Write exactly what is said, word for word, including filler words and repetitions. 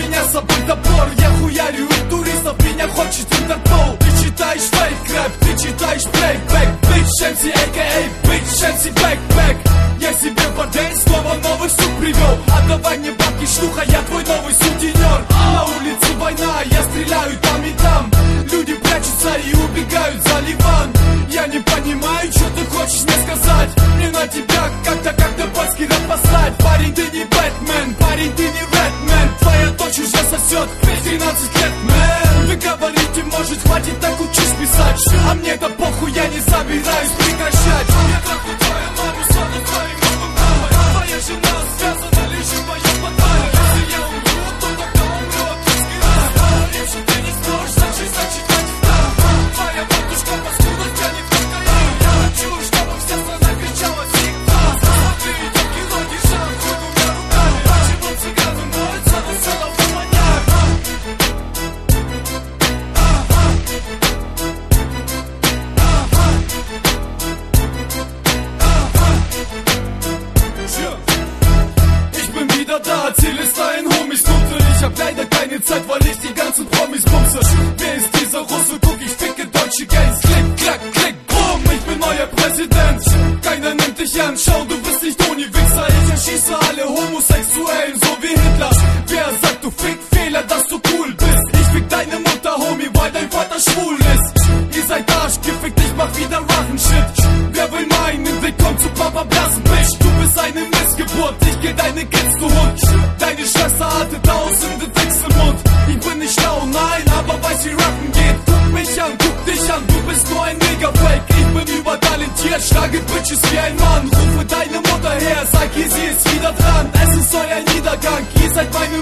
меня с собой топор. Я хуярю у туристов, меня хочет Интерпол. Ты читаешь фейк-рэп, ты читаешь плейбэк. Bitch эм си, а.к.а. Bitch эм си Backpack. Я себе в бордель снова новый сук привел. Отдавай мне бабки, шлюха, я твой новый сутенер. На улице война, я стреляю там и там. Люди прячутся и убегают за Ливан. Я не понимаю, что ты хочешь мне сказать. Мне на тебя как-то, как-то польский рэп послать. Парень, ты не Бэтмен, парень, ты не Рэдмен. Твоя дочь уже сосет тринадцать лет, мэн. Вы говорите, может, хватит, так учись писать. А мне-то похуй, я не собираюсь прекращать. Я так у твоей мамы стану твоим новым мамой. Твоя жена связана лишь в моем подвале. Если я умру, то тогда умрет русский рэп. Говорим, что ты не сможешь, значит, значит, хватит там. Твоя матушка паскуда тянет в кокаин. Я хочу, чтобы вся страна кричала всегда. Смотри, идет кино, держа хуй двумя руками. Почему цыганы моются на целого маньяка? Ich bin wieder da, Ziel ist ein Homies Nutze. Ich hab leider keine Zeit, weil ich die ganzen Promis bumse. Wer ist dieser Russe? Guck, ich ficke deutsche Gangs. Klick, klack, klick, bumm, ich bin neuer Präsident. Keiner nimmt dich an, schau, du bist nicht Uni-Wichser. Ich erschieße alle Homosexuellen, so wie Hitler. Wer sagt, du Fickfehler, dass du cool bist? Ich fick deine Mutter, Homie, weil dein Vater schwul ist. Ihr seid arschgefickt, ich mach wieder Rachenshit. Wer will meinen Weg, kommt zu Papa Blasen, Bitch. Du bist eine Missgeburt, ich geh deine Kids zu Hund. Deine Schwester hatte tausende Dicks im Mund. Ich bin nicht schlau, nein, aber weiß wie Rappen geht. Guck mich an, guck dich an, du bist nur ein Mega-Fake. Ich bin übertalentiert, schlage Bitches wie ein Mann. Rufe deine Mutter her, sag ihr, sie ist wieder dran. Es ist euer Niedergang, ihr seid meine